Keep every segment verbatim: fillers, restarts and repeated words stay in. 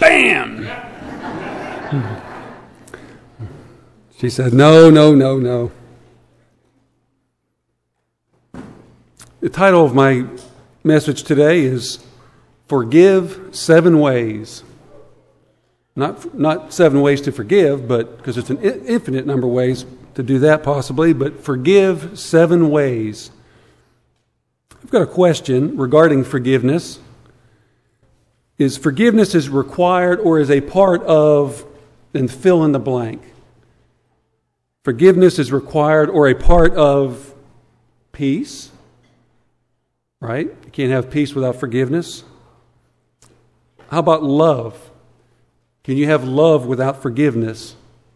bam! She said, no, no, no, no. The title of my message today is Forgive Seven Ways. Not, not seven ways to forgive, but because it's an infinite number of ways to do that possibly, but forgive seven ways. I've got a question regarding forgiveness. Is forgiveness is required or is a part of, and fill in the blank. Forgiveness is required or a part of peace, right? You can't have peace without forgiveness. How about love? Can you have love without forgiveness?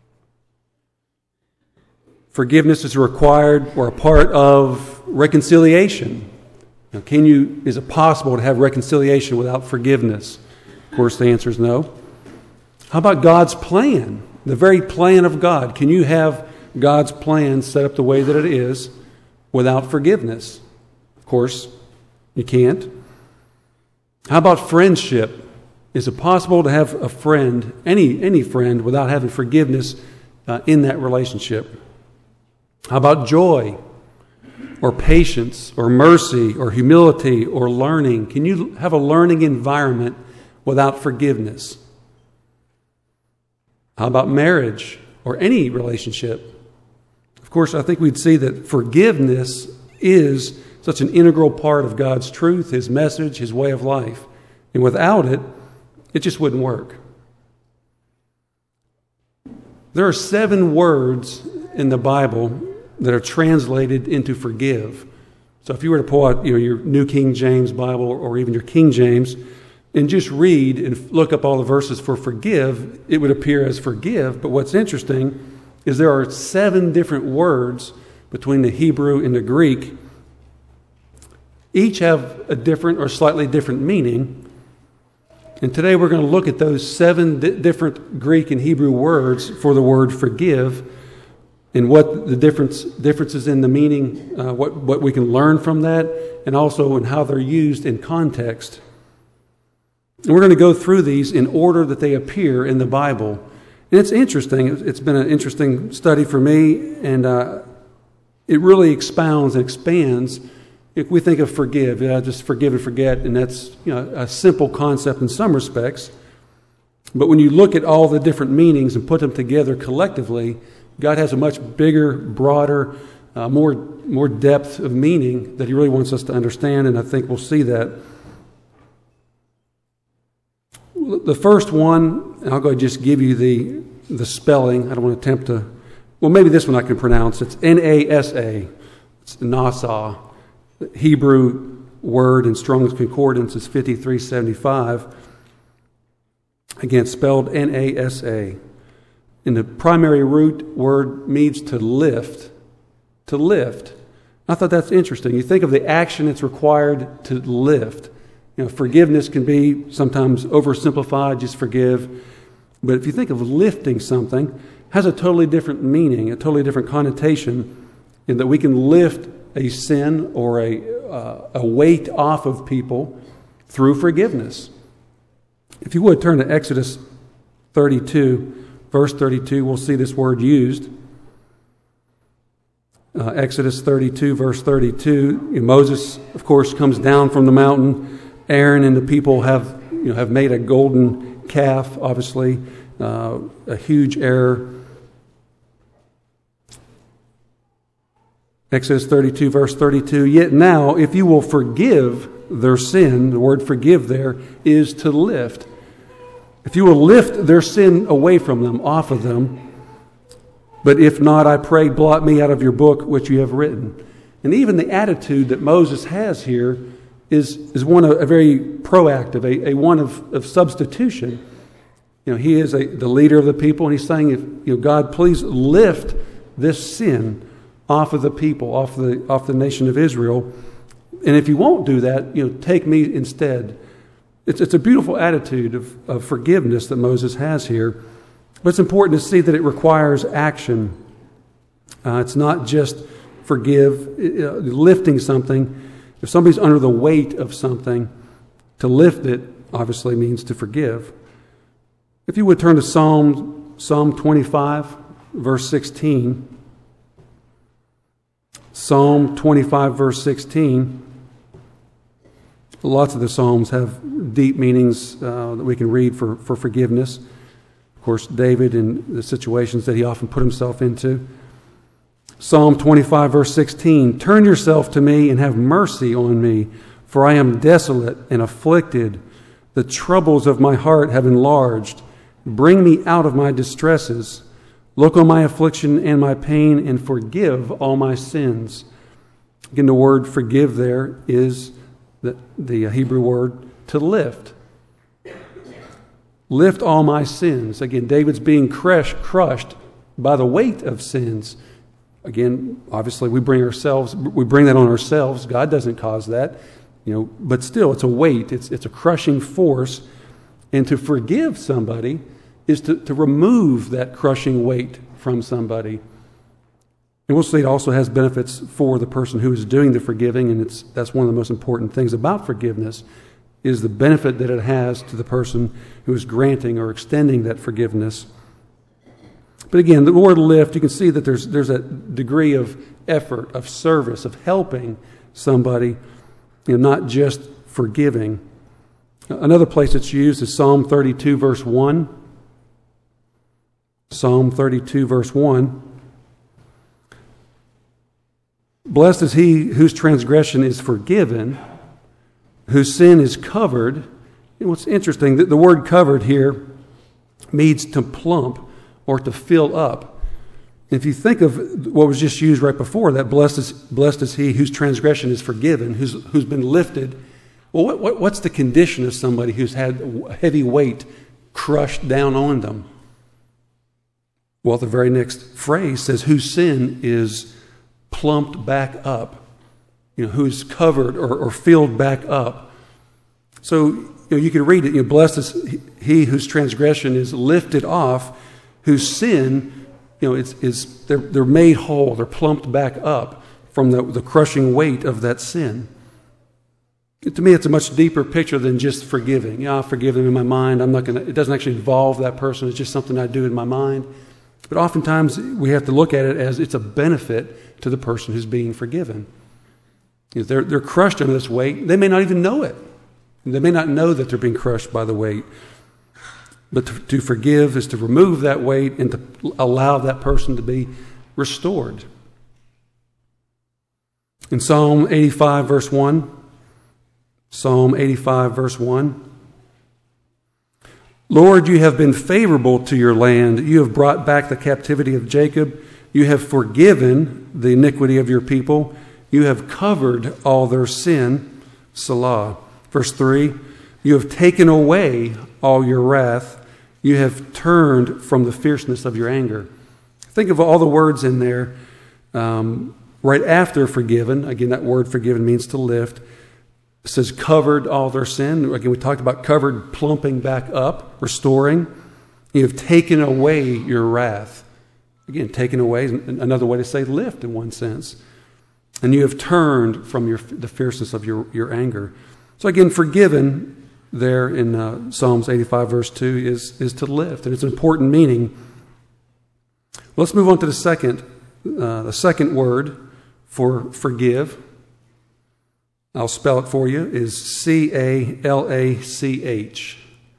Forgiveness is required or a part of reconciliation. Now, can you? Is it possible to have reconciliation without forgiveness? Of course, the answer is no. How about God's plan? The very plan of God. Can you have God's plan set up the way that it is without forgiveness? Of course, you can't. How about friendship? Is it possible to have a friend, any any friend, without having forgiveness uh, in that relationship? How about joy, or patience, or mercy, or humility, or learning? Can you have a learning environment without forgiveness? How about marriage, or any relationship? Of course, I think we'd see that forgiveness is such an integral part of God's truth, His message, His way of life. And without it, it just wouldn't work. There are seven words in the Bible that are translated into forgive. So if you were to pull out you know, your New King James Bible or even your King James and just read and look up all the verses for forgive, it would appear as forgive. But what's interesting is there are seven different words between the Hebrew and the Greek. Each have a different or slightly different meaning. And today we're going to look at those seven di- different Greek and Hebrew words for the word forgive and what the difference differences in the meaning, uh, what, what we can learn from that, and also in how they're used in context. And we're going to go through these in order that they appear in the Bible. And it's interesting. It's been an interesting study for me, and uh, it really expounds and expands. If we think of forgive, yeah, just forgive and forget, and that's you know a simple concept in some respects. But when you look at all the different meanings and put them together collectively, God has a much bigger, broader, uh, more more depth of meaning that He really wants us to understand, and I think we'll see that. The first one, and I'll go ahead and just give you the the spelling. I don't want to attempt to. Well, maybe this one I can pronounce. It's N A S A. It's Nasa. The Hebrew word in Strong's Concordance is fifty-three seventy-five. Again, spelled N A S A. And the primary root word means to lift. To lift. I thought that's interesting. You think of the action that's required to lift. You know, forgiveness can be sometimes oversimplified, just forgive. But if you think of lifting something, it has a totally different meaning, a totally different connotation, in that we can lift a sin or a, uh, a weight off of people through forgiveness. If you would turn to Exodus thirty-two, verse thirty-two, we'll see this word used. Uh, Exodus thirty-two, verse thirty-two. Moses, of course, comes down from the mountain. Aaron and the people have, you know, have made a golden calf, obviously, uh, a huge error. Exodus thirty-two, verse thirty-two, yet now, if you will forgive their sin, the word forgive there is to lift. If you will lift their sin away from them, off of them, but if not, I pray, blot me out of your book which you have written. And even the attitude that Moses has here is, is one of a very proactive, a, a one of, of substitution. You know, he is a, the leader of the people, and he's saying, if, you know, God, please lift this sin off of the people, off the off the nation of Israel. And if you won't do that, you know, take me instead. It's it's a beautiful attitude of, of forgiveness that Moses has here. But it's important to see that it requires action. Uh, it's not just forgive, uh, lifting something. If somebody's under the weight of something, to lift it obviously means to forgive. If you would turn to Psalm, Psalm twenty-five, verse sixteen. Psalm twenty-five, verse sixteen. Lots of the Psalms have deep meanings uh, that we can read for, for forgiveness. Of course, David and the situations that he often put himself into. Psalm twenty-five, verse sixteen. Turn yourself to me and have mercy on me, for I am desolate and afflicted. The troubles of my heart have enlarged. Bring me out of my distresses. Look on my affliction and my pain and forgive all my sins. Again, the word forgive there is the, the Hebrew word to lift. Lift all my sins. Again, David's being crushed, crushed by the weight of sins. Again, obviously we bring ourselves, we bring that on ourselves. God doesn't cause that, you know, but still it's a weight. It's, it's a crushing force. And to forgive somebody is to, to remove that crushing weight from somebody. And we'll see it also has benefits for the person who is doing the forgiving, and it's that's one of the most important things about forgiveness is the benefit that it has to the person who is granting or extending that forgiveness. But again, the word lift, you can see that there's there's a degree of effort, of service, of helping somebody, you know, not just forgiving. Another place it's used is Psalm thirty-two, verse one. Psalm thirty-two, verse one. Blessed is he whose transgression is forgiven, whose sin is covered. And what's interesting, the, the word covered here means to plump or to fill up. If you think of what was just used right before that, blessed is, blessed is he whose transgression is forgiven, who's, who's been lifted. Well, what, what, what's the condition of somebody who's had heavy weight crushed down on them? Well, the very next phrase says, whose sin is plumped back up, you know, who's covered or, or filled back up. So, you know, you can read it, you know, blessed is he whose transgression is lifted off, whose sin, you know, it's, is they're, they're made whole, they're plumped back up from the, the crushing weight of that sin. To me, it's a much deeper picture than just forgiving. Yeah, I'll forgive them in my mind. I'm not going to, it doesn't actually involve that person. It's just something I do in my mind. But oftentimes we have to look at it as it's a benefit to the person who's being forgiven. If they're, they're crushed under this weight, they may not even know it. They may not know that they're being crushed by the weight. But to, to forgive is to remove that weight and to allow that person to be restored. In Psalm eighty-five, verse one, Psalm eighty-five, verse one, Lord, you have been favorable to your land. You have brought back the captivity of Jacob. You have forgiven the iniquity of your people. You have covered all their sin. Selah. Verse three, you have taken away all your wrath. You have turned from the fierceness of your anger. Think of all the words in there. Um, right after forgiven, again, that word forgiven means to lift. It says covered all their sin. Again, we talked about covered plumping back up, restoring. You have taken away your wrath. Again, taken away is another way to say lift in one sense. And you have turned from your, the fierceness of your, your anger. So again, forgiven there in uh, Psalms eighty-five, verse two is, is to lift. And it's an important meaning. Let's move on to the second, uh, the second word for forgive. I'll spell it for you, is C A L A C H.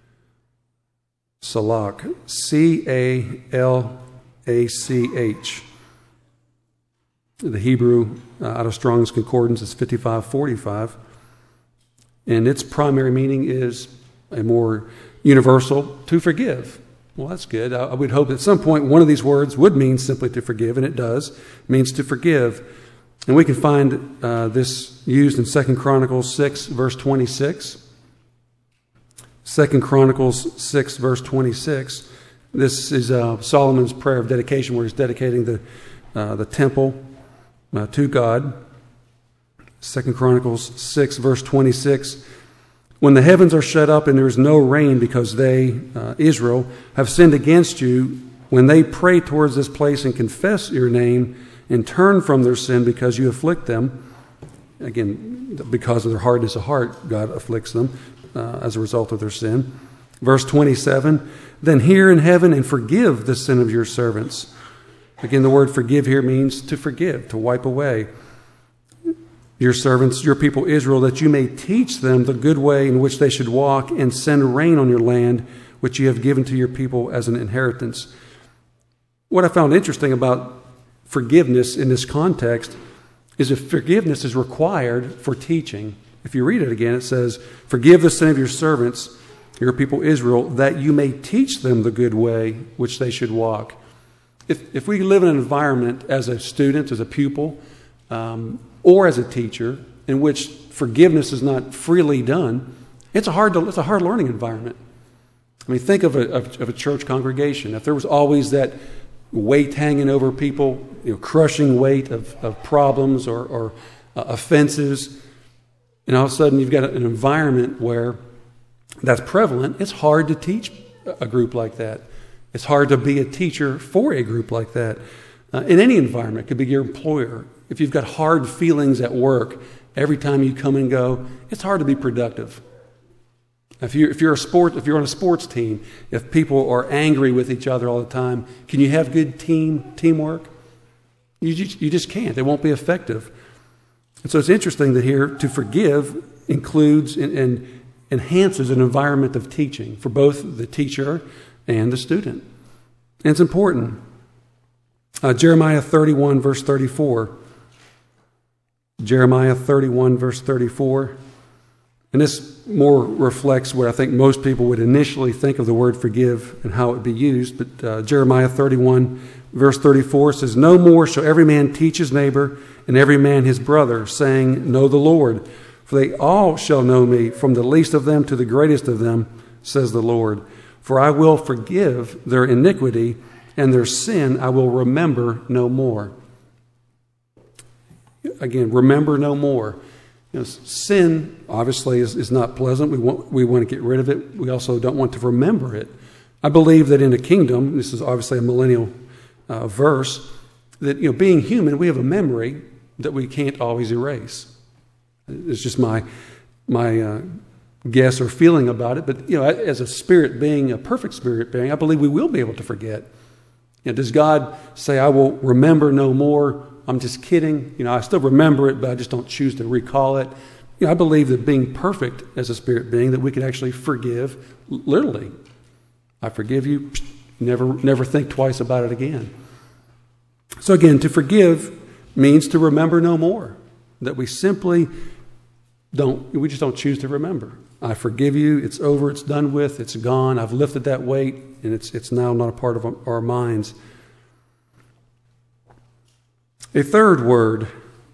Salak. C A L A C H. The Hebrew uh, out of Strong's Concordance is fifty-five forty-five. And its primary meaning is a more universal, to forgive. Well, that's good. I, I would hope at some point one of these words would mean simply to forgive, and it does. It means to forgive. And we can find uh, this used in Second Chronicles six, verse twenty-six. Second Chronicles six, verse twenty-six. This is uh, Solomon's prayer of dedication, where he's dedicating the uh, the temple uh, to God. Second Chronicles six, verse twenty-six. When the heavens are shut up and there is no rain because they, uh, Israel, have sinned against you, when they pray towards this place and confess your name and turn from their sin because you afflict them, again, because of their hardness of heart, God afflicts them uh, as a result of their sin. Verse twenty-seven, then hear in heaven and forgive the sin of your servants. Again, the word forgive here means to forgive, to wipe away. Your servants, your people Israel, that you may teach them the good way in which they should walk and send rain on your land, which you have given to your people as an inheritance. What I found interesting about forgiveness in this context is if forgiveness is required for teaching. If you read it again, it says, forgive the sin of your servants, your people Israel, that you may teach them the good way which they should walk. If, if we live in an environment as a student, as a pupil, um, or as a teacher, in which forgiveness is not freely done, it's a hard to, it's a hard learning environment. I mean, think of a, of, of a church congregation. If there was always that weight hanging over people, you know, crushing weight of, of problems or, or uh, offenses, and all of a sudden you've got an environment where that's prevalent, it's hard to teach a group like that. It's hard to be a teacher for a group like that. Uh, in any environment, it could be your employer. If you've got hard feelings at work, every time you come and go, it's hard to be productive. If you're, if you're a sport, if you're on a sports team, if people are angry with each other all the time, can you have good team teamwork? You just, you just can't. It won't be effective. And so it's interesting that here to forgive includes and, and enhances an environment of teaching for both the teacher and the student. And it's important. Uh, Jeremiah thirty-one, verse thirty-four. Jeremiah thirty-one, verse thirty-four. And this more reflects what I think most people would initially think of the word forgive and how it would be used. But uh, Jeremiah thirty-one, verse thirty-four says, no more shall every man teach his neighbor and every man his brother, saying, know the Lord. For they all shall know me, from the least of them to the greatest of them, says the Lord. For I will forgive their iniquity, and their sin I will remember no more. Again, remember no more. You know, sin, obviously, is, is not pleasant. We want, we want to get rid of it. We also don't want to remember it. I believe that in a kingdom, this is obviously a millennial uh, verse, that, you know, being human, we have a memory that we can't always erase. It's just my my uh, guess or feeling about it. But, you know, as a spirit being, a perfect spirit being, I believe we will be able to forget. You know, does God say, I will remember no more? I'm just kidding. You know, I still remember it, but I just don't choose to recall it. You know, I believe that being perfect as a spirit being, that we can actually forgive, literally. I forgive you, never, never think twice about it again. So again, to forgive means to remember no more. That we simply don't, we just don't choose to remember. I forgive you, it's over, it's done with, it's gone, I've lifted that weight, and it's, it's now not a part of our minds. A third word,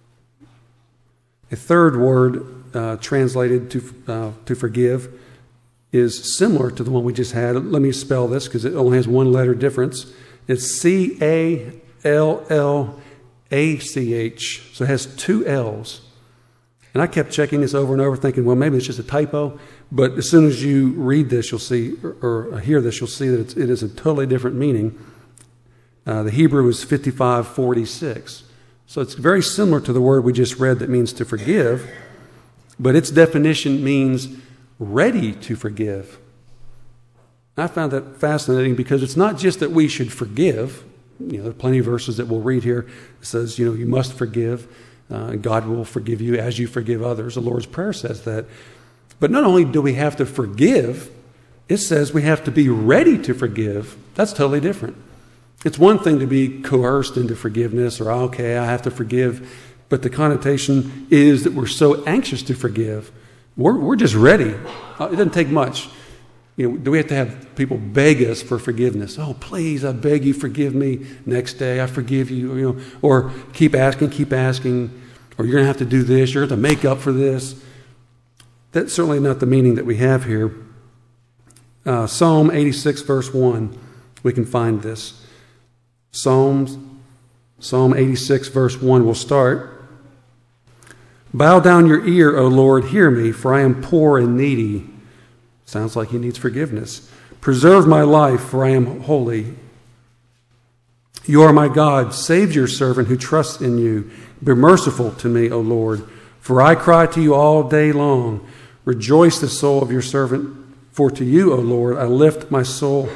a third word uh, translated to uh, to forgive is similar to the one we just had. Let me spell this because it only has one letter difference. It's C A L L A C H. So it has two L's. And I kept checking this over and over thinking, well, maybe it's just a typo. But as soon as you read this, you'll see, or, or hear this, you'll see that it's, it is a totally different meaning. Uh, the Hebrew is fifty-five forty-six. So it's very similar to the word we just read that means to forgive, but its definition means ready to forgive. I found that fascinating because it's not just that we should forgive. You know, there are plenty of verses that we'll read here. It says, you know, you must forgive. Uh, God will forgive you as you forgive others. The Lord's Prayer says that. But not only do we have to forgive, it says we have to be ready to forgive. That's totally different. It's one thing to be coerced into forgiveness or, okay, I have to forgive. But the connotation is that we're so anxious to forgive. We're, we're just ready. Uh, it doesn't take much. You know, do we have to have people beg us for forgiveness? Oh, please, I beg you, forgive me. Next day, I forgive you. You know, or keep asking, keep asking. Or you're going to have to do this. You're going to make up for this. That's certainly not the meaning that we have here. Uh, Psalm eighty-six, verse one, we can find this. Psalms, Psalm eighty-six, verse one will start. Bow down your ear, O Lord, hear me, for I am poor and needy. Sounds like he needs forgiveness. Preserve my life, for I am holy. You are my God. Save your servant who trusts in you. Be merciful to me, O Lord, for I cry to you all day long. Rejoice the soul of your servant, for to you, O Lord, I lift my soul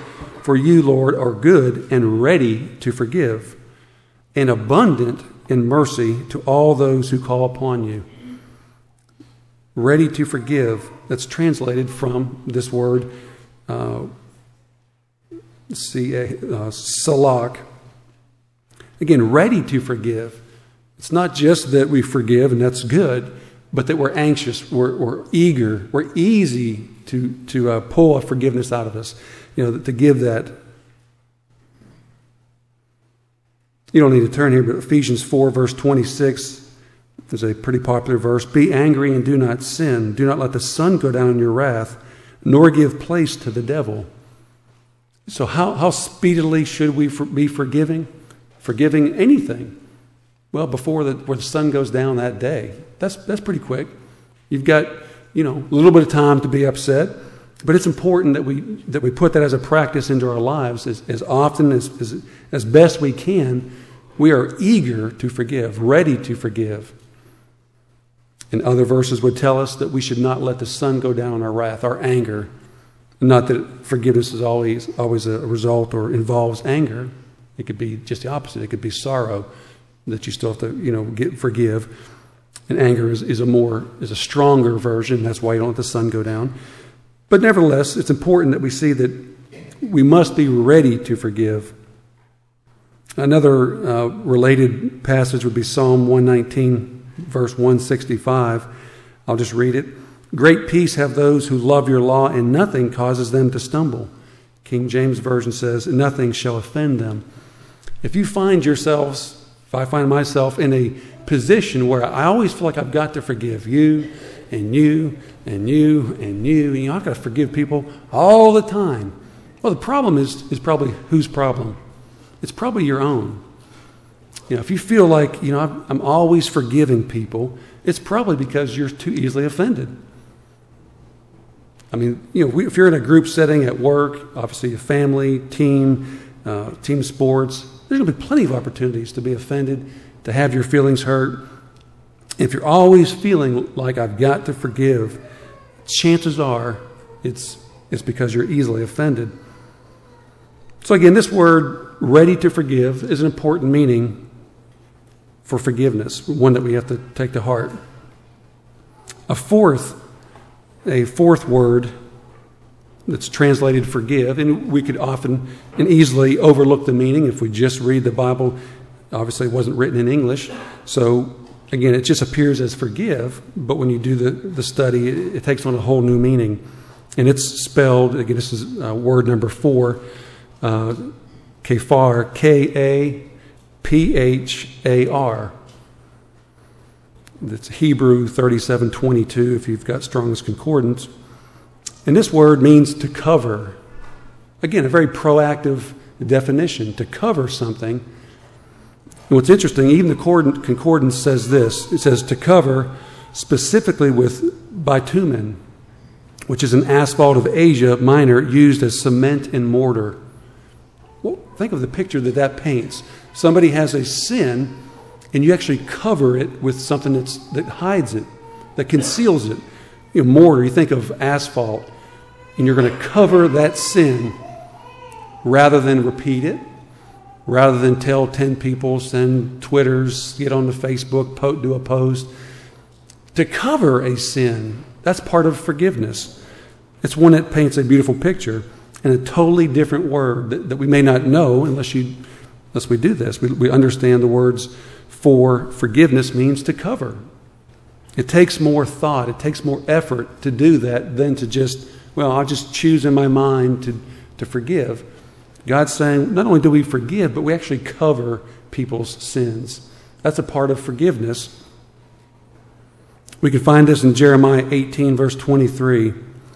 for you, Lord, are good and ready to forgive, and abundant in mercy to all those who call upon you. Ready to forgive. That's translated from this word, uh, see, uh, salak. Again, ready to forgive. It's not just that we forgive, and that's good, but that we're anxious, we're, we're eager, we're easy to, to uh, pull a forgiveness out of us, you know, to give that. You don't need to turn here, but Ephesians four, verse twenty-six is a pretty popular verse. Be angry and do not sin. Do not let the sun go down in your wrath, nor give place to the devil. So how, how speedily should we for, be forgiving? Forgiving anything. Well, before the, before the sun goes down that day. That's, that's pretty quick. You've got, you know, a little bit of time to be upset. But it's important that we that we put that as a practice into our lives as, as often as, as as best we can. We are eager to forgive, ready to forgive. And other verses would tell us that we should not let the sun go down on our wrath, our anger. Not that forgiveness is always always a result or involves anger. It could be just the opposite. It could be sorrow that you still have to, you know, get forgive. And anger is, is a more is a stronger version. That's why you don't let the sun go down. But nevertheless, it's important that we see that we must be ready to forgive. Another uh, related passage would be Psalm one nineteen, verse one sixty-five. I'll just read it. Great peace have those who love your law, and nothing causes them to stumble. King James Version says, nothing shall offend them. If you find yourselves, if I find myself in a position where I always feel like I've got to forgive you and you and you and you, and you know, I've got to forgive people all the time. Well, the problem is is probably whose problem? It's probably your own. You know, if you feel like, you know, I'm, I'm always forgiving people, it's probably because you're too easily offended. I mean, you know, if you're in a group setting at work, obviously a family, team, uh, team sports, there's going to be plenty of opportunities to be offended, to have your feelings hurt. If you're always feeling like I've got to forgive, chances are it's it's because you're easily offended. So again, this word, ready to forgive, is an important meaning for forgiveness, one that we have to take to heart. A fourth, a fourth word that's translated forgive, and we could often and easily overlook the meaning if we just read the Bible. Obviously, it wasn't written in English, so again, it just appears as forgive, but when you do the, the study, it, it takes on a whole new meaning. And it's spelled, again, this is uh, word number four, uh, Kaphar, K A P H A R. That's Hebrew thirty-seven twenty-two, if you've got Strong's Concordance. And this word means to cover. Again, a very proactive definition, to cover something. And what's interesting, even the Concordance says this. It says to cover specifically with bitumen, which is an asphalt of Asia Minor used as cement and mortar. Well, think of the picture that that paints. Somebody has a sin, and you actually cover it with something that's, that hides it, that conceals it. You know, mortar, you think of asphalt, and you're going to cover that sin rather than repeat it. Rather than tell ten people, send Twitters, get on the Facebook, po- do a post. To cover a sin, that's part of forgiveness. It's one that paints a beautiful picture and a totally different word that, that we may not know unless you, unless we do this. We, we understand the words for forgiveness means to cover. It takes more thought, it takes more effort to do that than to just, well, I'll just choose in my mind to, to forgive. God's saying, not only do we forgive, but we actually cover people's sins. That's a part of forgiveness. We can find this in Jeremiah eighteen, verse twenty-three.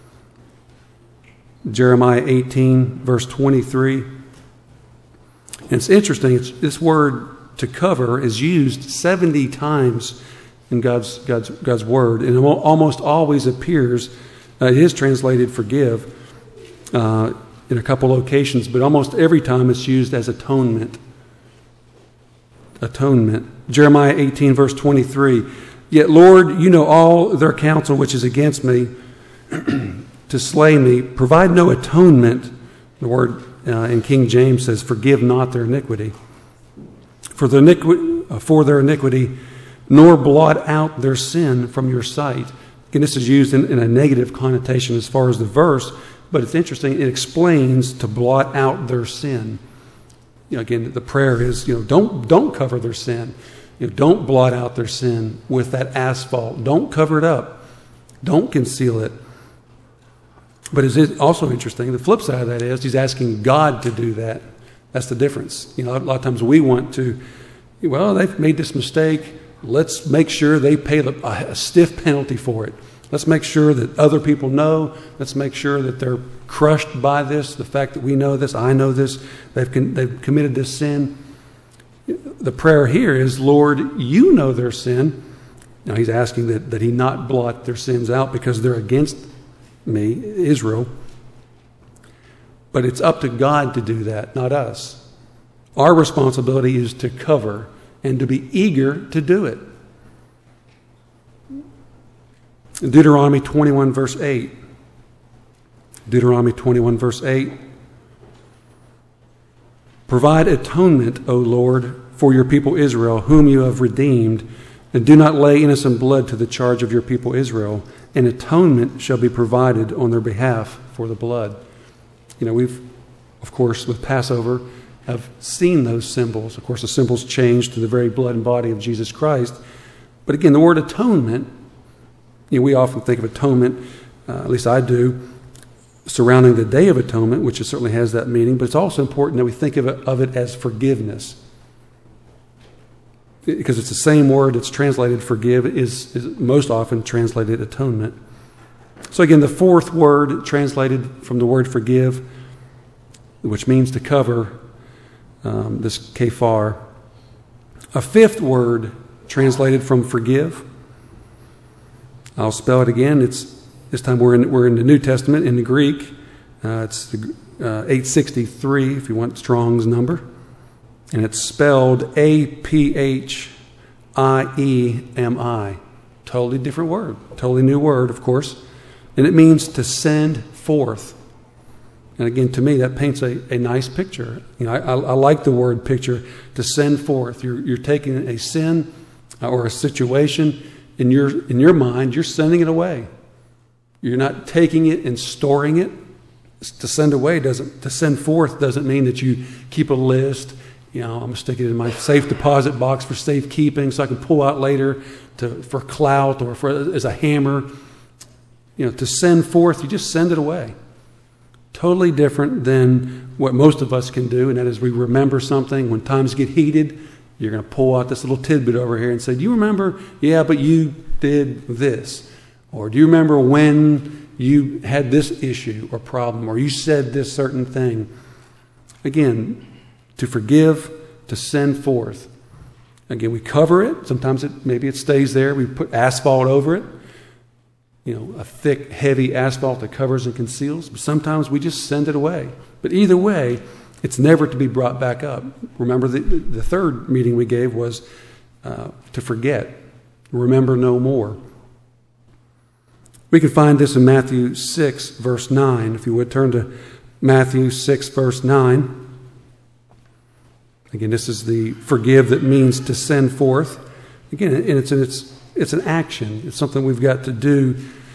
Jeremiah eighteen, verse twenty-three. And it's interesting, it's, this word to cover is used seventy times in God's, God's, God's word. And it almost always appears, uh, it is translated forgive, uh, in a couple locations, but almost every time it's used as atonement. Atonement. Jeremiah eighteen, verse twenty-three. Yet, Lord, you know all their counsel which is against me to slay me. Provide no atonement The word uh, in King James says, forgive not their iniquity. For, the iniqui- uh, for their iniquity, nor blot out their sin from your sight. Again, this is used in, in a negative connotation as far as the verse, but it's interesting. It explains to blot out their sin. You know, again, the prayer is, you know, don't don't cover their sin. You know, don't blot out their sin with that asphalt. Don't cover it up. Don't conceal it. But it's also interesting, the flip side of that is he's asking God to do that. That's the difference. You know, a lot of times we want to, well, they've made this mistake. Let's make sure they pay a, a stiff penalty for it. Let's make sure that other people know. Let's make sure that they're crushed by this, the fact that we know this, I know this, they've, con- they've committed this sin. The prayer here is, Lord, you know their sin. Now he's asking that, that he not blot their sins out because they're against me, Israel. But it's up to God to do that, not us. Our responsibility is to cover and to be eager to do it. Deuteronomy twenty-one, verse eight. Deuteronomy twenty-one, verse eight. Provide atonement, O Lord, for your people Israel, whom you have redeemed, and do not lay innocent blood to the charge of your people Israel. An atonement shall be provided on their behalf for the blood. You know, we've, of course, with Passover, have seen those symbols. Of course, the symbols change to the very blood and body of Jesus Christ. But again, the word atonement, you know, we often think of atonement, uh, at least I do, surrounding the Day of Atonement, which certainly has that meaning, but it's also important that we think of it, of it as forgiveness. Because it's the same word that's translated forgive is, is most often translated atonement. So again, the fourth word translated from the word forgive, which means to cover, um, this kefar. A fifth word translated from forgive. I'll spell it again. It's this time we're in we're in the New Testament in the Greek. Uh, it's the, uh, eight sixty-three if you want Strong's number. And it's spelled A P H I E M I. Totally different word. Totally new word, of course. And it means to send forth. And again, to me, that paints a, a nice picture. You know, I, I, I like the word picture, to send forth. You're, you're taking a sin or a situation in your, in your mind, you're sending it away. You're not taking it and storing it. To send away doesn't, to send forth doesn't mean that you keep a list. You know, I'm going to stick it in my safe deposit box for safekeeping so I can pull out later to, for clout or for as a hammer. You know, to send forth, you just send it away. Totally different than what most of us can do, and that is we remember something. When times get heated, you're going to pull out this little tidbit over here and say, do you remember? Yeah, but you did this. Or do you remember when you had this issue or problem, or you said this certain thing? Again, to forgive, to send forth. Again, we cover it. Sometimes it maybe it stays there. We put asphalt over it. You know, a thick, heavy asphalt that covers and conceals. But sometimes we just send it away. But either way, it's never to be brought back up. Remember, the, the third meeting we gave was uh, to forget. Remember no more. We can find this in Matthew six, verse nine. If you would turn to Matthew six, verse nine. Again, this is the forgive that means to send forth. Again, and it's an, it's it's an action. It's something we've got to do.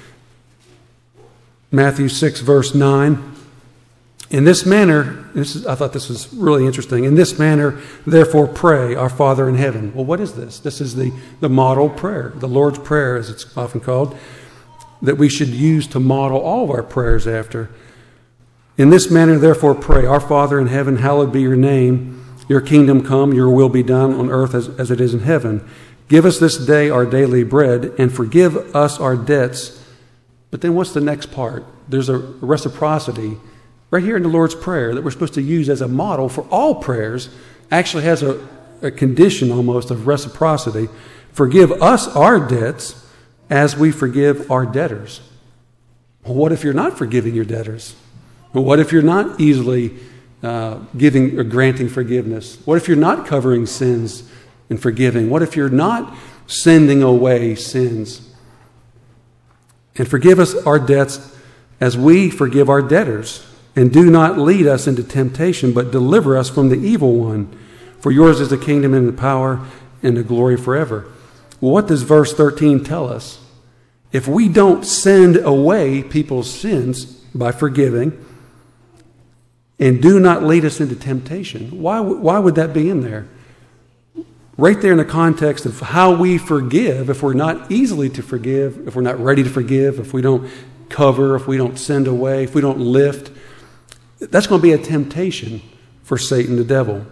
Matthew six, verse nine. In this manner, this is, I thought this was really interesting. In this manner, therefore, pray, our Father in heaven. Well, what is this? This is the, the model prayer, the Lord's Prayer, as it's often called, that we should use to model all of our prayers after. In this manner, therefore, pray, our Father in heaven, hallowed be your name. Your kingdom come, your will be done on earth as, as it is in heaven. Give us this day our daily bread, and forgive us our debts. But then what's the next part? There's a reciprocity right here in the Lord's Prayer that we're supposed to use as a model for all prayers. Actually has a, a condition almost of reciprocity. Forgive us our debts as we forgive our debtors. Well, what if you're not forgiving your debtors? Well, what if you're not easily uh, giving or granting forgiveness? What if you're not covering sins and forgiving? What if you're not sending away sins? And forgive us our debts as we forgive our debtors. And do not lead us into temptation, but deliver us from the evil one. For yours is the kingdom and the power and the glory forever. Well, what does verse thirteen tell us? If we don't send away people's sins by forgiving, and do not lead us into temptation, why, why would that be in there? Right there in the context of how we forgive, if we're not easily to forgive, if we're not ready to forgive, if we don't cover, if we don't send away, if we don't lift, that's going to be a temptation for Satan, the devil.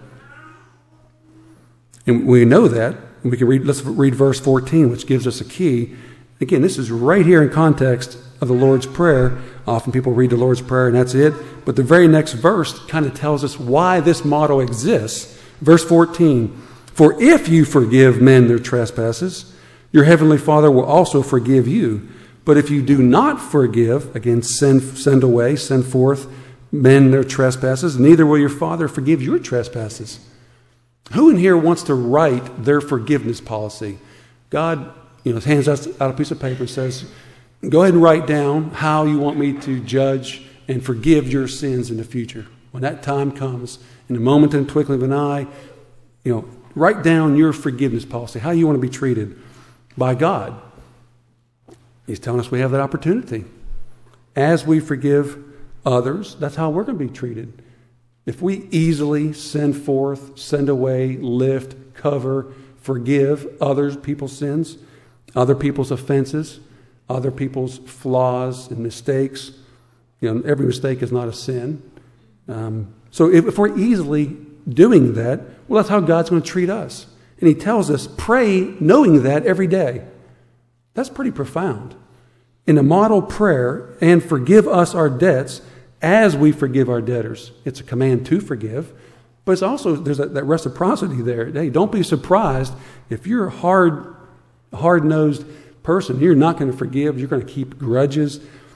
And we know that. We can read, let's read verse fourteen, which gives us a key. Again, this is right here in context of the Lord's Prayer. Often people read the Lord's Prayer and that's it. But the very next verse kind of tells us why this motto exists. Verse fourteen, for if you forgive men their trespasses, your heavenly Father will also forgive you. But if you do not forgive, again, send, send away, send forth men their trespasses, neither will your Father forgive your trespasses. Who in here wants to write their forgiveness policy? God, you know, hands us out a piece of paper and says, go ahead and write down how you want me to judge and forgive your sins in the future. When that time comes, in a moment and twinkling of an eye, you know, write down your forgiveness policy, how you want to be treated by God. He's telling us we have that opportunity. As we forgive others, that's how we're going to be treated. If we easily send forth, send away, lift, cover, forgive others, people's sins, other people's offenses, other people's flaws and mistakes. You know, every mistake is not a sin. Um, so if, if we're easily doing that, well, that's how God's going to treat us. And he tells us, pray knowing that every day. That's pretty profound. In a model prayer, and forgive us our debts as we forgive our debtors. It's a command to forgive, but it's also, there's that, that reciprocity there. Hey, don't be surprised if you're a hard, hard-nosed person, you're not going to forgive, you're going to keep grudges.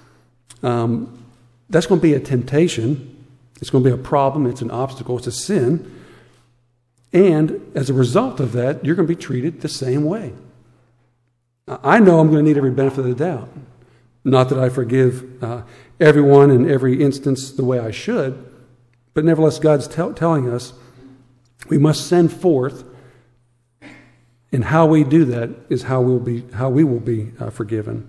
Um, that's going to be a temptation. It's going to be a problem. It's an obstacle. It's a sin. And as a result of that, you're going to be treated the same way. I know I'm going to need every benefit of the doubt. Not that I forgive uh, everyone in every instance the way I should, but nevertheless, God's tell, telling us we must send forth, and how we do that is how we'll be, how we will be uh, forgiven.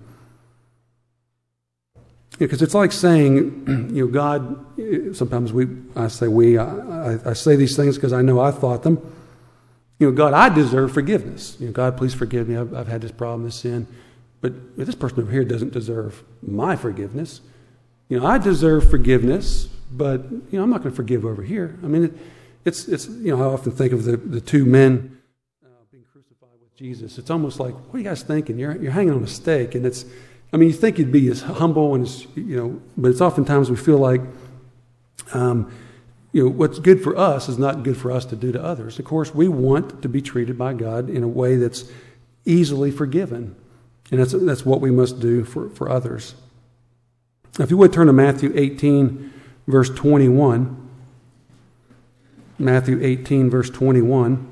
Because it's like saying, you know, God. Sometimes we, I say we, I, I, I say these things because I know I thought them. You know, God, I deserve forgiveness. You know, God, please forgive me. I've, I've had this problem, this sin. But this person over here doesn't deserve my forgiveness. You know, I deserve forgiveness, but, you know, I'm not going to forgive over here. I mean, it, it's, it's, you know, I often think of the, the two men uh, being crucified with Jesus. It's almost like, what are you guys thinking? You're, you're hanging on a stake. And it's, I mean, you think you'd be as humble and as, you know, but it's oftentimes we feel like, um, you know, what's good for us is not good for us to do to others. Of course, we want to be treated by God in a way that's easily forgiven. And that's, that's what we must do for, for others. Now, if you would turn to Matthew eighteen, verse twenty-one. Matthew eighteen, verse twenty-one.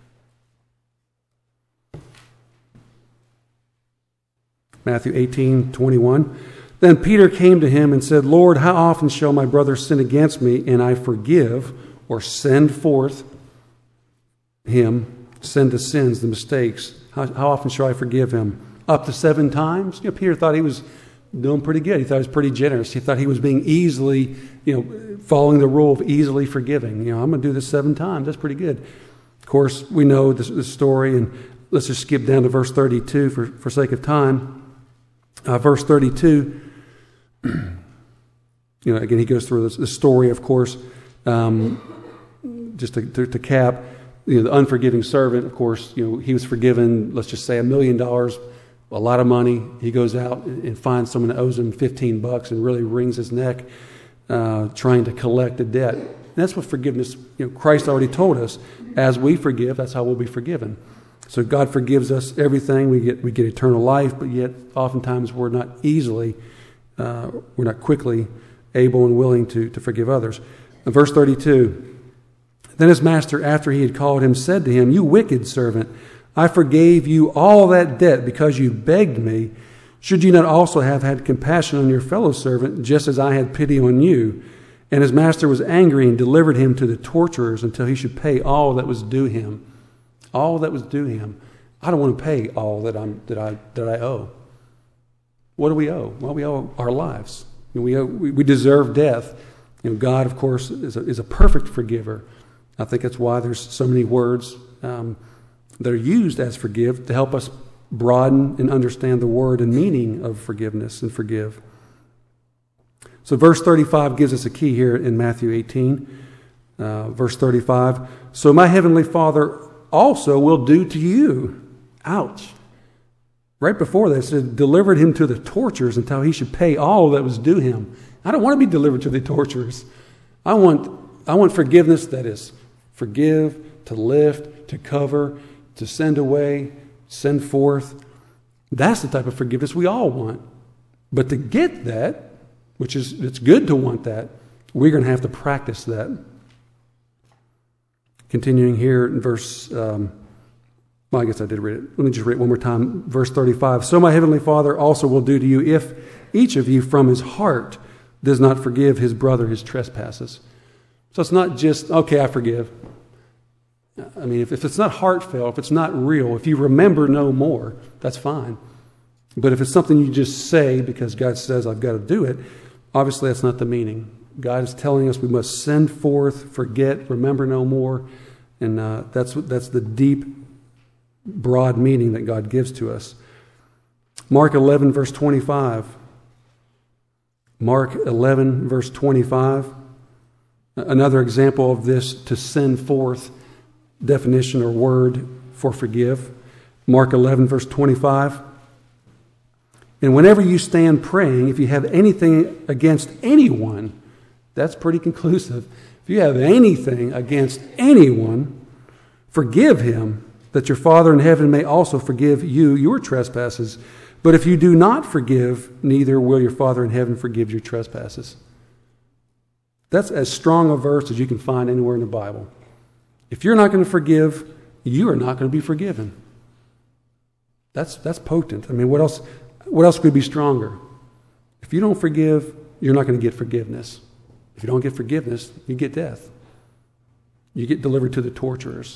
Matthew eighteen, twenty-one. Then Peter came to him and said, Lord, how often shall my brother sin against me, and I forgive, or send forth him, send the sins, the mistakes? How, how often shall I forgive him? Up to seven times? You know, Peter thought he was doing pretty good. He thought he was pretty generous. He thought he was being easily, you know, following the rule of easily forgiving. You know, I'm going to do this seven times. That's pretty good. Of course, we know this, this story, and let's just skip down to verse thirty-two for, for sake of time. Uh, verse thirty-two, you know, again, he goes through this, this story, of course, um, just to, to, to cap, you know, the unforgiving servant, of course, you know, he was forgiven, let's just say a million dollars, a lot of money. He goes out and finds someone that owes him fifteen bucks and really wrings his neck uh, trying to collect a debt. And that's what forgiveness, you know, Christ already told us. As we forgive, that's how we'll be forgiven. So God forgives us everything. We get we get eternal life, but yet oftentimes we're not easily, uh, we're not quickly able and willing to, to forgive others. And verse thirty-two, then his master, after he had called him, said to him, you wicked servant, I forgave you all that debt because you begged me. Should you not also have had compassion on your fellow servant, just as I had pity on you? And his master was angry and delivered him to the torturers until he should pay all that was due him. All that was due him. I don't want to pay all that I'm that I that I owe. What do we owe? Well, we owe our lives. You know, we, owe, we we deserve death. You know, God, of course, is a, is a perfect forgiver. I think that's why there's so many words um, that are used as forgive to help us broaden and understand the word and meaning of forgiveness and forgive. So verse thirty-five gives us a key here in Matthew eighteen. Uh, verse thirty-five, so my heavenly Father also will do to you. Ouch. Right before that, it said, delivered him to the torturers until he should pay all that was due him. I don't want to be delivered to the torturers. I want, I want forgiveness that is forgive, to lift, to cover, to send away, send forth. That's the type of forgiveness we all want. But to get that, which is, it's good to want that, we're going to have to practice that. Continuing here in verse, um, well, I guess I did read it. Let me just read it one more time. Verse thirty-five. So my heavenly Father also will do to you if each of you from his heart does not forgive his brother his trespasses. So it's not just, okay, I forgive. I mean, if, if it's not heartfelt, if it's not real, if you remember no more, that's fine. But if it's something you just say because God says I've got to do it, obviously that's not the meaning. God is telling us we must send forth, forget, remember no more. And uh, that's that's the deep, broad meaning that God gives to us. Mark eleven, verse twenty-five. Mark eleven, verse twenty-five. Another example of this to send forth definition or word for forgive. Mark eleven, verse twenty-five. And whenever you stand praying, if you have anything against anyone, that's pretty conclusive. If you have anything against anyone, forgive him, that your Father in heaven may also forgive you your trespasses. But if you do not forgive, neither will your Father in heaven forgive your trespasses. That's as strong a verse as you can find anywhere in the Bible. If you're not going to forgive, you are not going to be forgiven. That's that's potent. I mean, what else? What else could be stronger? If you don't forgive, you're not going to get forgiveness. If you don't get forgiveness, you get death. You get delivered to the torturers.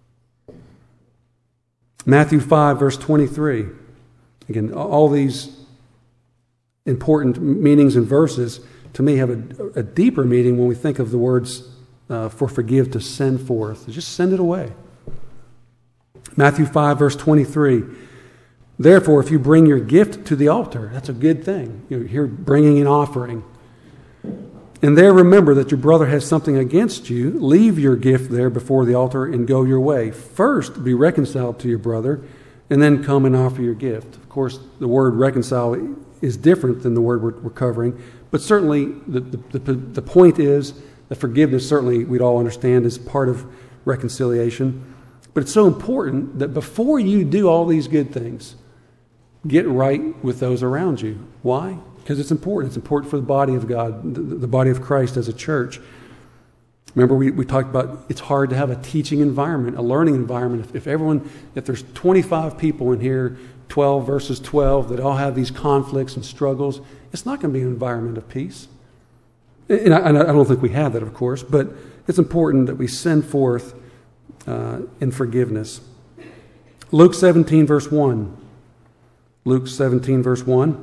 Matthew five, verse twenty-three. Again, all these important meanings and verses, to me, have a, a deeper meaning when we think of the words uh, for forgive, to send forth. Just send it away. Matthew five, verse twenty-three. Therefore, if you bring your gift to the altar, that's a good thing. You're here bringing an offering. And there remember that your brother has something against you. Leave your gift there before the altar and go your way. First, be reconciled to your brother, and then come and offer your gift. Of course, the word reconcile is different than the word we're, we're covering, but certainly the, the, the, the point is that forgiveness, certainly we'd all understand, is part of reconciliation. But it's so important that before you do all these good things, get right with those around you. Why? Because it's important. It's important for the body of God, the, the body of Christ as a church. Remember, we, we talked about it's hard to have a teaching environment, a learning environment. If, if everyone, if there's twenty-five people in here, twelve versus twelve, that all have these conflicts and struggles, it's not going to be an environment of peace. And I, and I don't think we have that, of course, but it's important that we send forth uh, in forgiveness. Luke seventeen, verse one. Luke seventeen, verse one.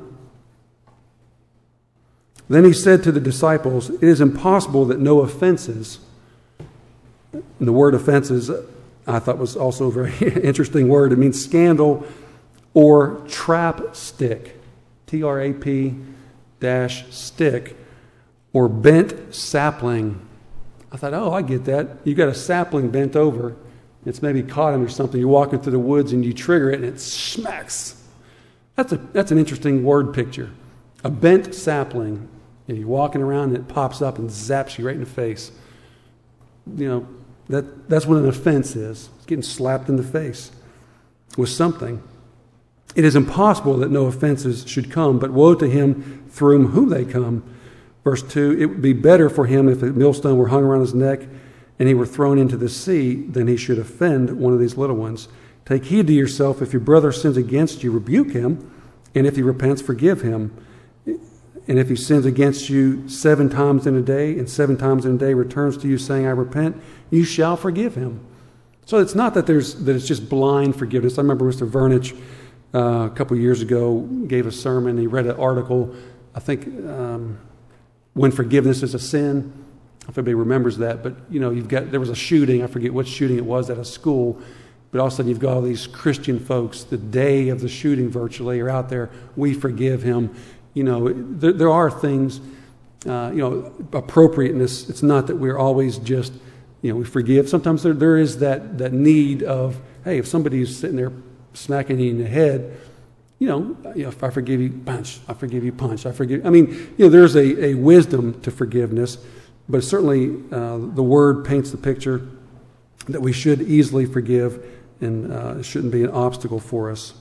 Then he said to the disciples, it is impossible that no offenses, and the word offenses I thought was also a very interesting word. It means scandal or trap stick, T R A P dash stick, or bent sapling. I thought, oh, I get that. You got a sapling bent over. It's maybe caught under something. You're walking through the woods and you trigger it and it smacks. That's a that's an interesting word picture. A bent sapling. And you're walking around and it pops up and zaps you right in the face. You know, that that's what an offense is. It's getting slapped in the face with something. It is impossible that no offenses should come, but woe to him through whom they come. Verse two, it would be better for him if a millstone were hung around his neck and he were thrown into the sea than he should offend one of these little ones. Take heed to yourself. If your brother sins against you, rebuke him, and if he repents, forgive him. And if he sins against you seven times in a day, and seven times in a day returns to you saying, I repent, you shall forgive him. So it's not that there's that it's just blind forgiveness. I remember Mister Vernich uh, a couple years ago gave a sermon. He read an article, I think, um, When Forgiveness is a Sin. If anybody remembers that. But, you know, you've got, there was a shooting. I forget what shooting it was at a school. But all of a sudden you've got all these Christian folks, the day of the shooting virtually, are out there, we forgive him. You know, there, there are things, uh, you know, appropriateness. It's not that we're always just, you know, we forgive. Sometimes there there is that, that need of, hey, if somebody's sitting there smacking you in the head, you know, you know, if I forgive you, punch. I forgive you, punch. I forgive. I mean, you know, there's a, a wisdom to forgiveness, but certainly uh, the Word paints the picture that we should easily forgive, and uh, it shouldn't be an obstacle for us.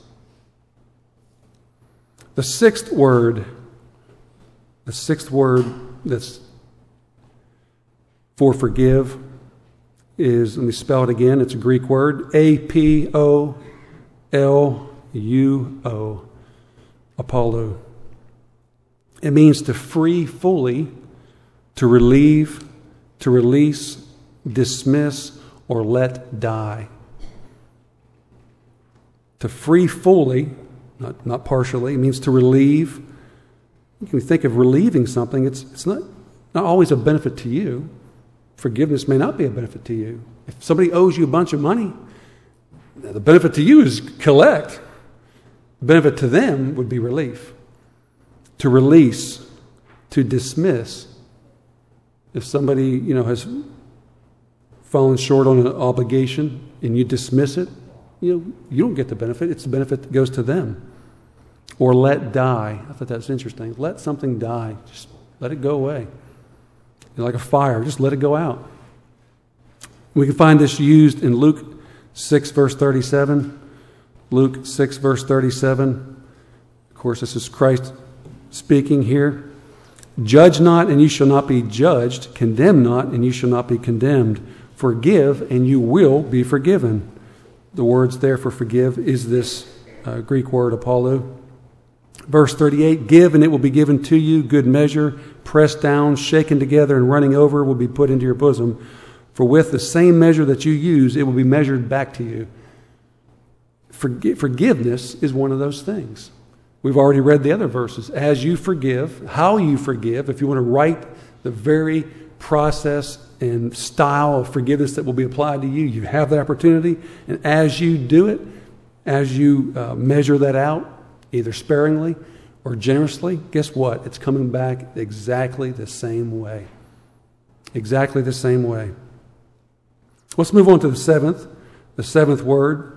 The sixth word, the sixth word that's for forgive is, let me spell it again, it's a Greek word, A P O L U O, Apollo. It means to free fully, to relieve, to release, dismiss, or let die. To free fully, not, not partially, it means to relieve. You can think of relieving something. It's, it's not, not always a benefit to you. Forgiveness may not be a benefit to you. If somebody owes you a bunch of money, the benefit to you is collect. The benefit to them would be relief. To release, to dismiss. If somebody, you know, has fallen short on an obligation and you dismiss it, you know, you don't get the benefit. It's the benefit that goes to them. Or let die. I thought that was interesting. Let something die. Just let it go away. Like a fire, just let it go out. We can find this used in Luke six, verse thirty-seven. Luke six, verse thirty-seven. Of course, this is Christ speaking here. Judge not, and you shall not be judged. Condemn not, and you shall not be condemned. Forgive, and you will be forgiven. The words there for forgive is this uh, Greek word, Apollo. Verse thirty-eight, give, and it will be given to you, good measure, pressed down, shaken together, and running over will be put into your bosom. For with the same measure that you use, it will be measured back to you. Forg- forgiveness is one of those things. We've already read the other verses. As you forgive, how you forgive, if you want to write the very process and style of forgiveness that will be applied to you, you have that opportunity. And as you do it, as you uh, measure that out, either sparingly or generously, guess what? It's coming back exactly the same way. Exactly the same way. Let's move on to the seventh. The seventh word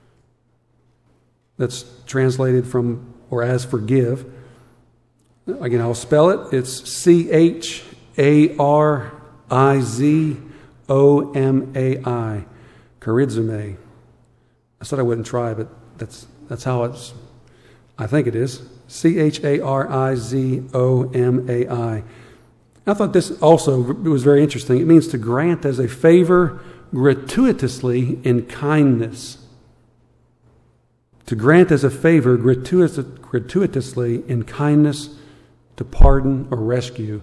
that's translated from or as forgive. Again, I'll spell it. It's C H A R I Z O M A I. Charizomai. I said I wouldn't try, but that's that's how it's, I think it is. C H A R I Z O M A I. I thought this also was very interesting. It means to grant as a favor gratuitously in kindness. To grant as a favor gratuitous, gratuitously in kindness, to pardon or rescue.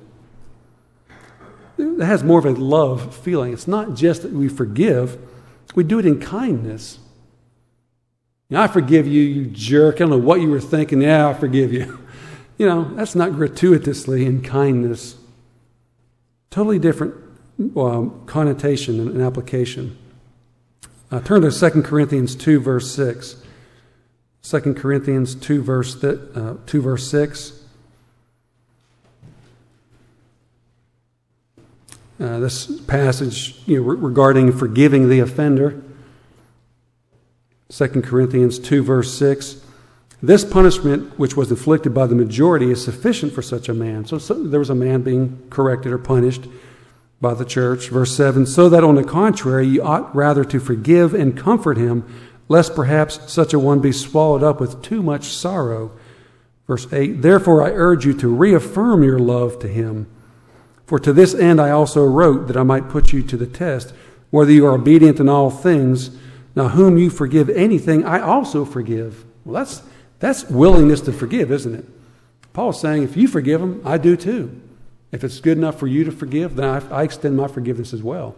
It has more of a love feeling. It's not just that we forgive, we do it in kindness. You know, I forgive you, you jerk. I don't know what you were thinking. Yeah, I forgive you. You know, that's not gratuitously in kindness. Totally different um, connotation and application. Uh, turn to Second Corinthians two, verse six. Second Corinthians two, verse, th- uh, two, verse six. Uh, this passage, you know, re- regarding forgiving the offender. Second Corinthians two, verse six. This punishment, which was inflicted by the majority, is sufficient for such a man. So, so there was a man being corrected or punished by the church. Verse seven, so that on the contrary, you ought rather to forgive and comfort him, lest perhaps such a one be swallowed up with too much sorrow. Verse eight, therefore I urge you to reaffirm your love to him. For to this end I also wrote, that I might put you to the test, whether you are obedient in all things. Now whom you forgive anything, I also forgive. Well, that's that's willingness to forgive, isn't it? Paul's saying, if you forgive them, I do too. If it's good enough for you to forgive, then I, I extend my forgiveness as well.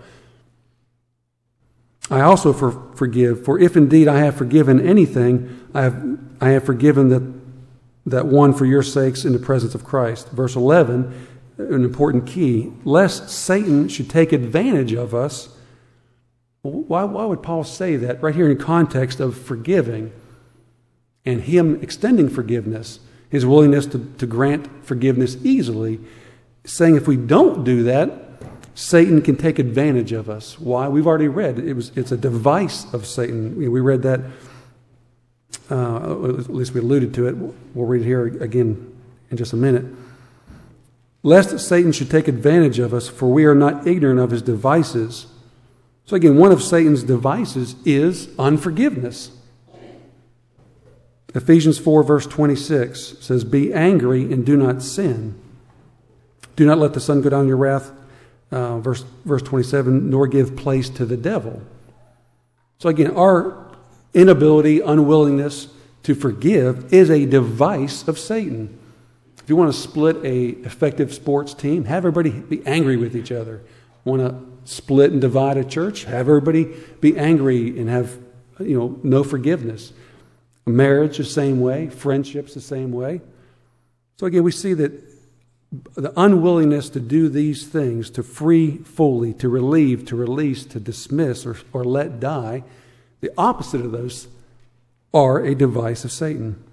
I also for, forgive, for if indeed I have forgiven anything, I have I have forgiven that that one for your sakes in the presence of Christ. Verse eleven, an important key, lest Satan should take advantage of us. Why, why would Paul say that right here in context of forgiving and him extending forgiveness, his willingness to, to grant forgiveness easily, saying if we don't do that, Satan can take advantage of us. Why? We've already read it was it's a device of Satan. We read that, uh, at least we alluded to it. We'll read it here again in just a minute. Lest Satan should take advantage of us, for we are not ignorant of his devices. So again, one of Satan's devices is unforgiveness. Ephesians four verse twenty-six says, be angry and do not sin. Do not let the sun go down in your wrath. Uh, verse, verse twenty-seven, nor give place to the devil. So again, our inability, unwillingness to forgive is a device of Satan. If you want to split a effective sports team, have everybody be angry with each other. Want to split and divide a church, have everybody be angry and have, you know, no forgiveness. Marriage the same way, friendships the same way. So again, we see that the unwillingness to do these things, to free fully, to relieve, to release, to dismiss, or, or let die, the opposite of those are a device of Satan.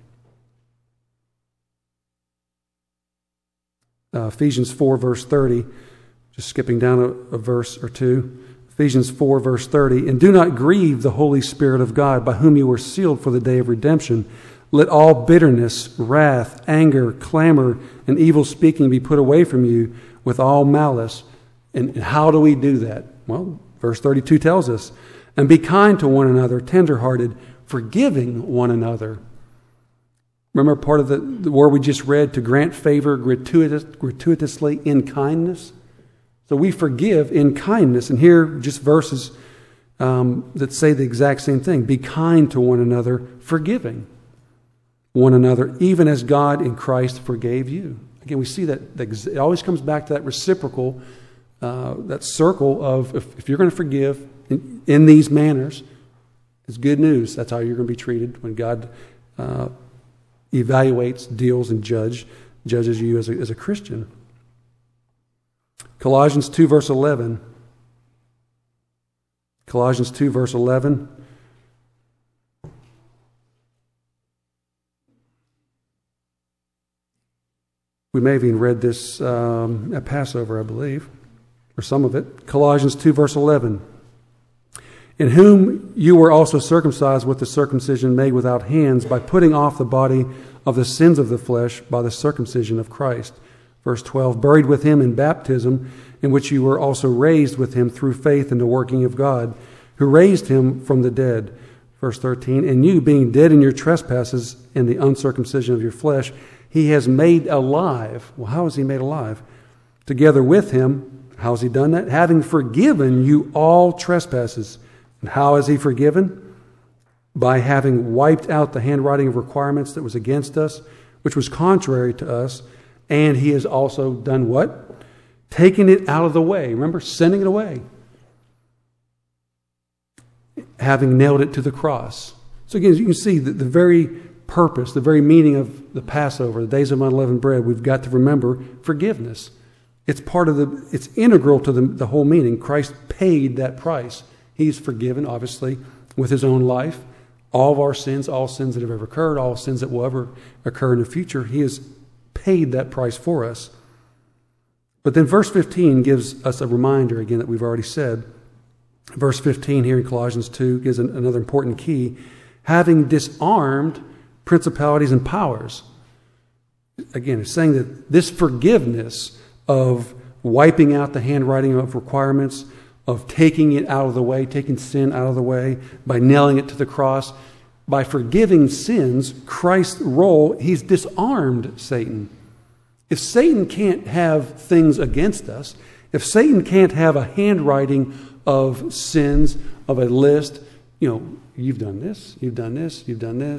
Uh, Ephesians four verse thirty, just skipping down a, a verse or two. Ephesians four verse thirty, and do not grieve the Holy Spirit of God, by whom you were sealed for the day of redemption. Let all bitterness, wrath, anger, clamor, and evil speaking be put away from you with all malice. And how do we do that? Well, verse thirty-two tells us, and be kind to one another, tenderhearted, forgiving one another. Remember part of the, the word we just read, to grant favor gratuitous, gratuitously in kindness? So we forgive in kindness. And here, just verses um, that say the exact same thing. Be kind to one another, forgiving one another, even as God in Christ forgave you. Again, we see that it always comes back to that reciprocal, uh, that circle of if, if you're going to forgive in, in these manners, it's good news. That's how you're going to be treated when God uh, evaluates, deals, and judge, judges you as a, as a Christian. Colossians two verse eleven. Colossians two verse eleven. We may have even read this um, at Passover, I believe, or some of it. Colossians two verse eleven. In whom you were also circumcised with the circumcision made without hands, by putting off the body of the sins of the flesh by the circumcision of Christ. Verse twelve, buried with him in baptism, in which you were also raised with him through faith in the working of God, who raised him from the dead. Verse thirteen, and you, being dead in your trespasses and the uncircumcision of your flesh, he has made alive. Well, how is he made alive? Together with him, how has he done that? Having forgiven you all trespasses. And how has he forgiven? By having wiped out the handwriting of requirements that was against us, which was contrary to us. And he has also done what? Taken it out of the way. Remember, sending it away. Having nailed it to the cross. So again, you can see that the very purpose, the very meaning of the Passover, the days of unleavened bread, we've got to remember forgiveness. It's part of the, it's integral to the, the whole meaning. Christ paid that price. He's forgiven, obviously, with his own life. All of our sins, all sins that have ever occurred, all sins that will ever occur in the future, he has paid that price for us. But then verse fifteen gives us a reminder, again, that we've already said. Verse fifteen here in Colossians two gives an, another important key. Having disarmed principalities and powers. Again, it's saying that this forgiveness of wiping out the handwriting of requirements, of taking it out of the way, taking sin out of the way, by nailing it to the cross, by forgiving sins, Christ's role, he's disarmed Satan. If Satan can't have things against us, if Satan can't have a handwriting of sins, of a list, you know, you've done this, you've done this, you've done this,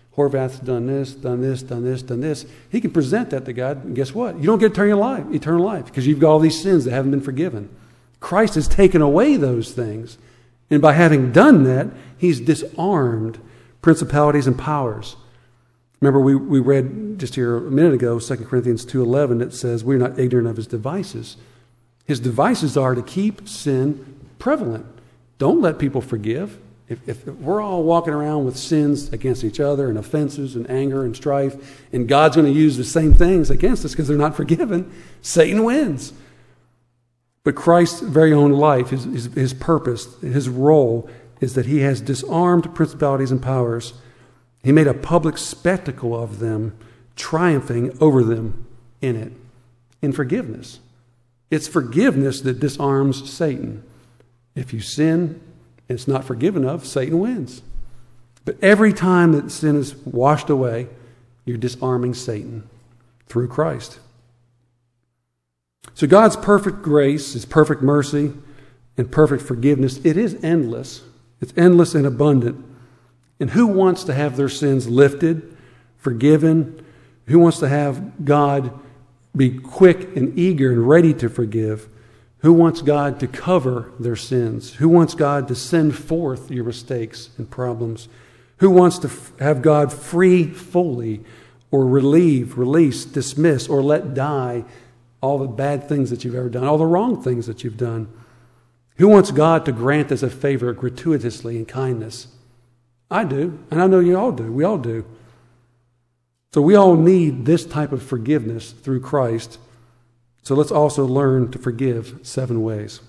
Horvath's done this, done this, done this, done this. He can present that to God, and guess what? You don't get eternal life, eternal life because you've got all these sins that haven't been forgiven. Christ has taken away those things. And by having done that, he's disarmed principalities and powers. Remember, we, we read just here a minute ago, Second Corinthians two eleven, it says, we're not ignorant of his devices. His devices are to keep sin prevalent. Don't let people forgive. If, if we're all walking around with sins against each other and offenses and anger and strife, and God's going to use the same things against us because they're not forgiven, Satan wins. But Christ's very own life, his, his, his purpose, his role is that he has disarmed principalities and powers. He made a public spectacle of them, triumphing over them in it, in forgiveness. It's forgiveness that disarms Satan. If you sin, and it's not forgiven of, Satan wins. But every time that sin is washed away, you're disarming Satan through Christ. So God's perfect grace, his perfect mercy, and perfect forgiveness, it is endless. It's endless and abundant. And who wants to have their sins lifted, forgiven? Who wants to have God be quick and eager and ready to forgive? Who wants God to cover their sins? Who wants God to send forth your mistakes and problems? Who wants to f- have God free fully or relieve, release, dismiss, or let die all the bad things that you've ever done, all the wrong things that you've done? Who wants God to grant as a favor gratuitously in kindness? I do, and I know you all do. We all do. So we all need this type of forgiveness through Christ. So let's also learn to forgive seven ways.